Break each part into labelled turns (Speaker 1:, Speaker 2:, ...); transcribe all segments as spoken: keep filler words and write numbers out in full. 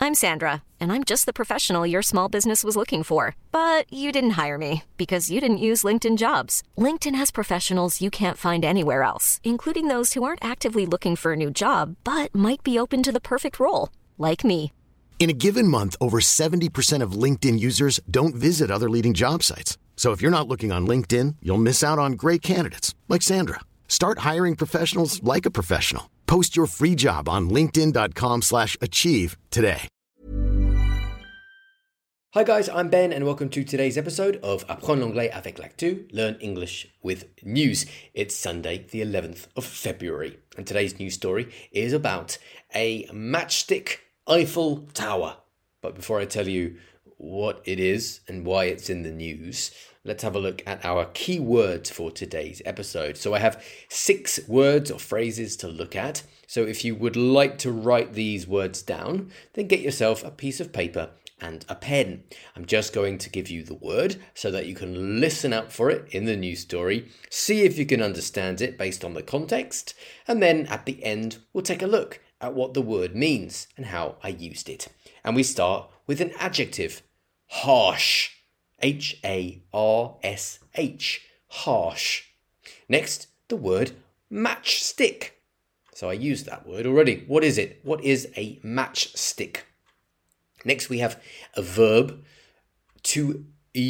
Speaker 1: I'm Sandra, and I'm just the professional your small business was looking for. But you didn't hire me because you didn't use LinkedIn Jobs. LinkedIn has professionals you can't find anywhere else, including those who aren't actively looking for a new job, but might be open to the perfect role, like me.
Speaker 2: In a given month, over seventy percent of LinkedIn users don't visit other leading job sites. So if you're not looking on LinkedIn, you'll miss out on great candidates like Sandra. Start hiring professionals like a professional. Post your free job on linkedin.com slash achieve today.
Speaker 3: Hi guys, I'm Ben and welcome to today's episode of Apprendre l'anglais avec L'actu, Learn English with News. It's Sunday, the eleventh of February, and today's news story is about a matchstick Eiffel Tower. But before I tell you what it is and why it's in the news, let's have a look at our key words for today's episode. So I have six words or phrases to look at. So if you would like to write these words down, then get yourself a piece of paper and a pen. I'm just going to give you the word so that you can listen out for it in the news story, see if you can understand it based on the context, and then at the end, we'll take a look at what the word means and how I used it. And we start with an adjective, harsh. H A R S H, harsh. Next, the word matchstick. So I used that word already. What is it? What is a matchstick? Next, we have a verb, to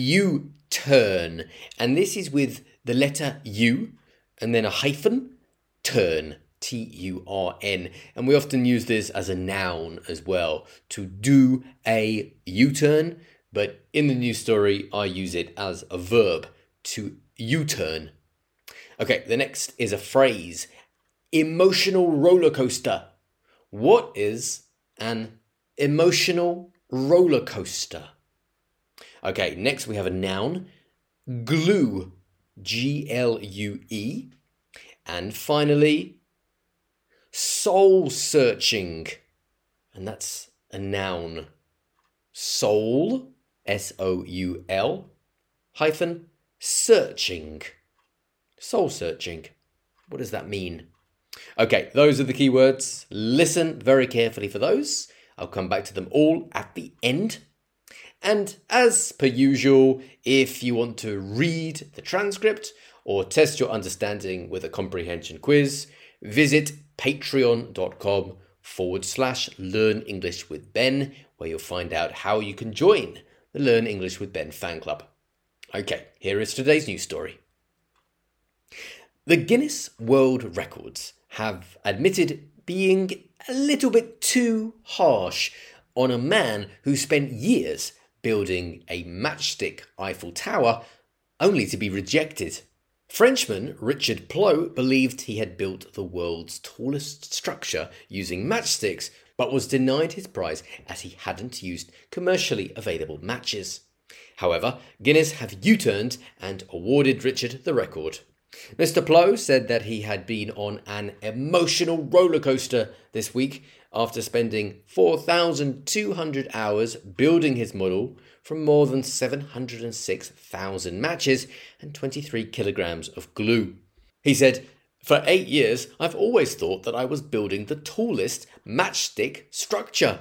Speaker 3: U-turn. And this is with the letter U and then a hyphen, turn, T U R N. And we often use this as a noun as well, to do a U-turn. But in the news story, I use it as a verb, to U-turn. Okay, the next is a phrase, emotional roller coaster. What is an emotional roller coaster? Okay, next we have a noun, glue, G L U E. And finally, soul searching. And that's a noun, soul, S O U L, hyphen, searching. Soul searching. What does that mean? Okay, those are the key words. Listen very carefully for those. I'll come back to them all at the end. And as per usual, if you want to read the transcript or test your understanding with a comprehension quiz, visit patreon.com forward slash learn English with Ben, where you'll find out how you can join the Learn English with Ben fan club. Okay, here is today's news story. The Guinness World Records have admitted being a little bit too harsh on a man who spent years building a matchstick Eiffel Tower only to be rejected. Frenchman Richard Plot believed he had built the world's tallest structure using matchsticks, but was denied his prize as he hadn't used commercially available matches. However, Guinness have U-turned and awarded Richard the record. Mister Plot said that he had been on an emotional roller coaster this week after spending four thousand two hundred hours building his model from more than seven hundred six thousand matches and twenty-three kilograms of glue. He said, "For eight years, I've always thought that I was building the tallest matchstick structure."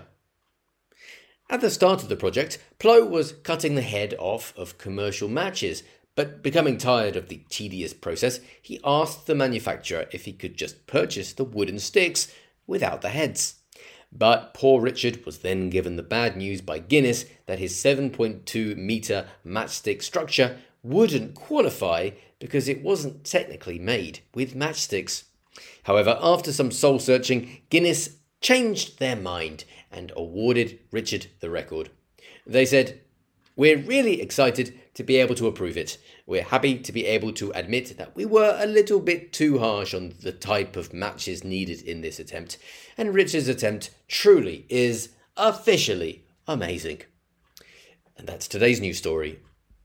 Speaker 3: At the start of the project, Plot was cutting the head off of commercial matches, but becoming tired of the tedious process, he asked the manufacturer if he could just purchase the wooden sticks without the heads. But poor Richard was then given the bad news by Guinness that his seven point two metre matchstick structure wouldn't qualify because it wasn't technically made with matchsticks. However, after some soul searching, Guinness changed their mind and awarded Richard the record. They said, "We're really excited to be able to approve it. We're happy to be able to admit that we were a little bit too harsh on the type of matches needed in this attempt, and Richard's attempt truly is officially amazing." And that's today's news story.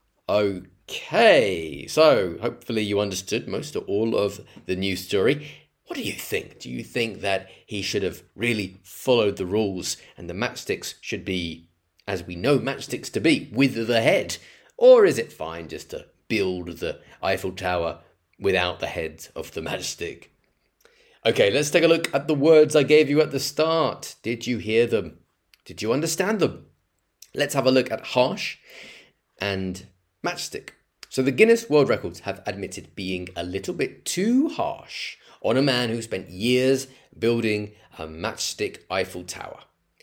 Speaker 3: Okay, so hopefully you understood most or all of the news story. What do you think? Do you think that he should have really followed the rules and the matchsticks should be, as we know matchsticks to be, with the head? Or is it fine just to build the Eiffel Tower without the head of the matchstick? Okay, let's take a look at the words I gave you at the start. Did you hear them? Did you understand them? Let's have a look at harsh and matchstick. So the Guinness World Records have admitted being a little bit too harsh on a man who spent years building a matchstick Eiffel Tower.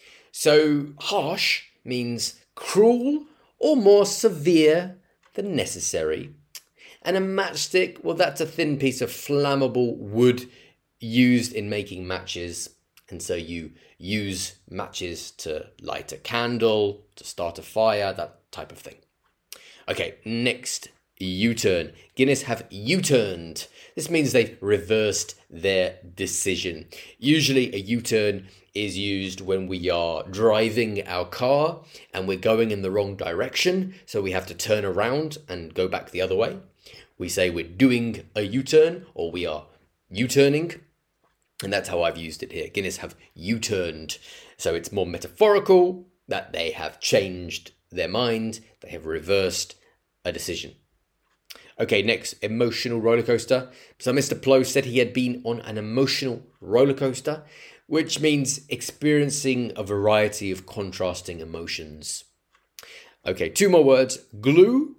Speaker 3: So harsh means cruel or more severe than necessary. And a matchstick, well, that's a thin piece of flammable wood used in making matches. And so you use matches to light a candle, to start a fire, that type of thing. Okay, next, U-turn. Guinness have U-turned. This means they've reversed their decision. Usually a U-turn is used when we are driving our car and we're going in the wrong direction, so we have to turn around and go back the other way. We say we're doing a U-turn or we are U-turning, and that's how I've used it here. Guinness have U-turned, so it's more metaphorical that they have changed their mind, they have reversed a decision. Okay, next, emotional roller coaster. So Mister Plow said he had been on an emotional roller coaster, which means experiencing a variety of contrasting emotions. Okay, two more words. Glue.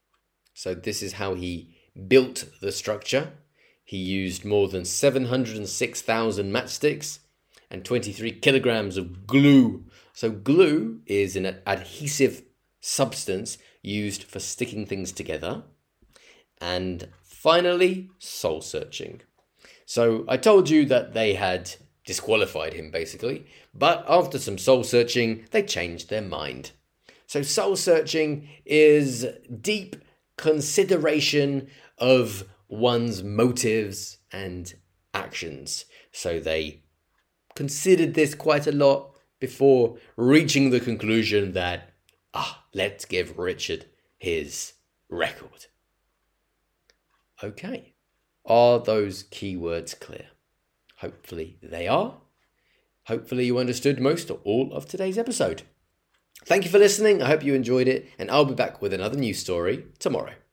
Speaker 3: So this is how he built the structure. He used more than seven hundred six thousand matchsticks and twenty-three kilograms of glue. So glue is an adhesive substance used for sticking things together. And finally, soul searching. So I told you that they had disqualified him basically, but after some soul searching, they changed their mind. So soul searching is deep consideration of one's motives and actions. So they considered this quite a lot before reaching the conclusion that, ah, let's give Richard his record. Okay, are those keywords clear? Hopefully they are. Hopefully you understood most or all of today's episode. Thank you for listening. I hope you enjoyed it, and I'll be back with another news story tomorrow.